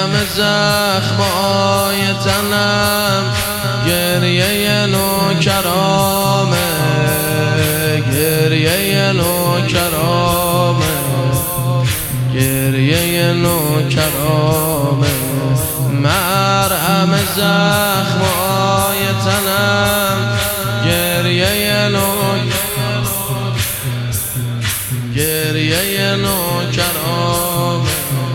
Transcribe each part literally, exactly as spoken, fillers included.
همه زخمای تنم گریه نوکرامه، گریه نوکرامه، گریه نوکرامه. مرهم زخمای تنم گریه نوکرامه، گریه نوکرامه.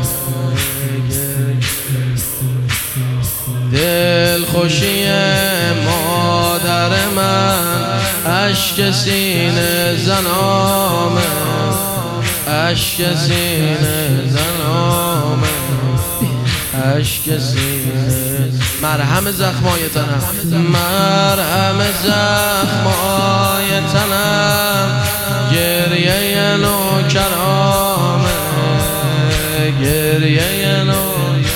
دل خوشی مادر من اشک سینه زنامه، اشک سینه زنامه، اشک سینه. مرهم زخمای تنم، مرهم زخمای تنم گریه نوکرامه، گریه نوکرامه.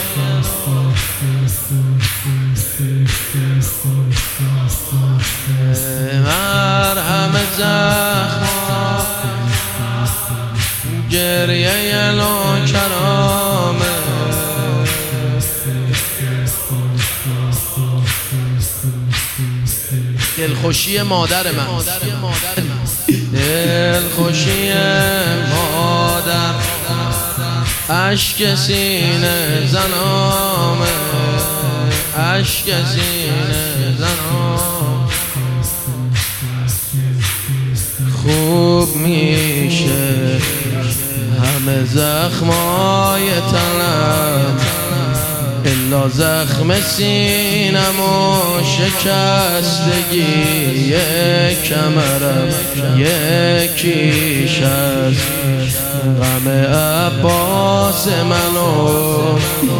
مرهم زخم گریه نوکرامه. دلخوشی مادر من، دلخوشی مادر اشک سینه زنامه، اشک سینه زنامه. خوب میشه همه زخمای تنم الا زخم سینم و شکستگی کمرم، یکیش از غم عباس منو،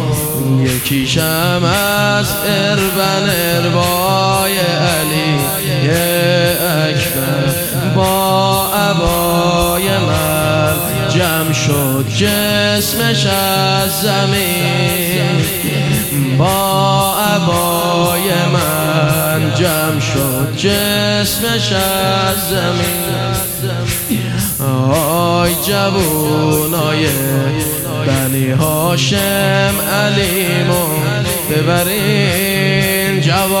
یکیشم از اربن اربای علی اکبر. با عبای من جمع شد جسمش از زمین، با عبای من جمع شد جسمش از زمین. آی جوونای بنی هاشم علیمون ببرین،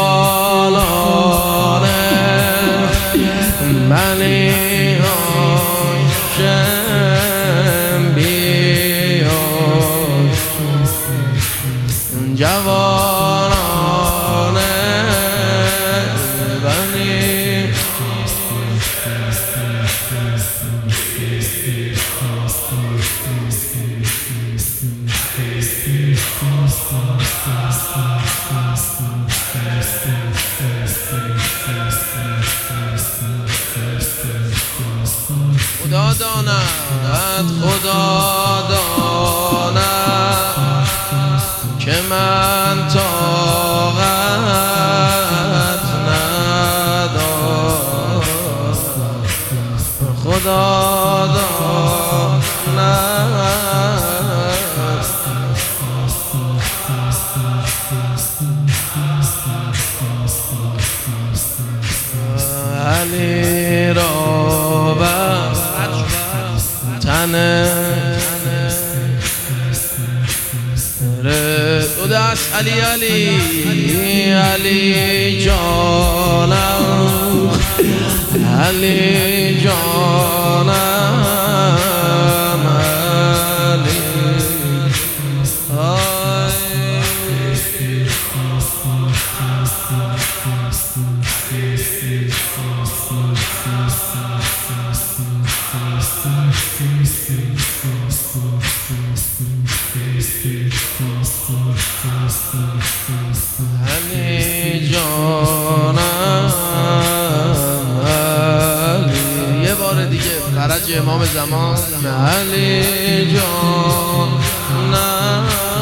جوانان بنی هاشم بیاد، جوانان بنی. خدا داند، خدا داند که من طاقت ندارم، خدا داند. علی را تنه دو دست علی علی علی جانم، علی جانم، علی. علی جانم، علی. یه بار دیگه فرج امام زمان. علی جانم.